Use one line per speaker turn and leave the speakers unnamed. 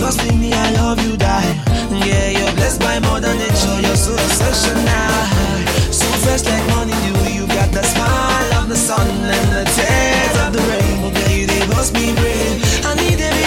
Trust in me, I love you, die. Yeah, you're blessed by Mother Nature. You're so exceptional, so fresh like morning dew. You got the smile of the sun and the tears of the rain. Okay, they must be brave. I need every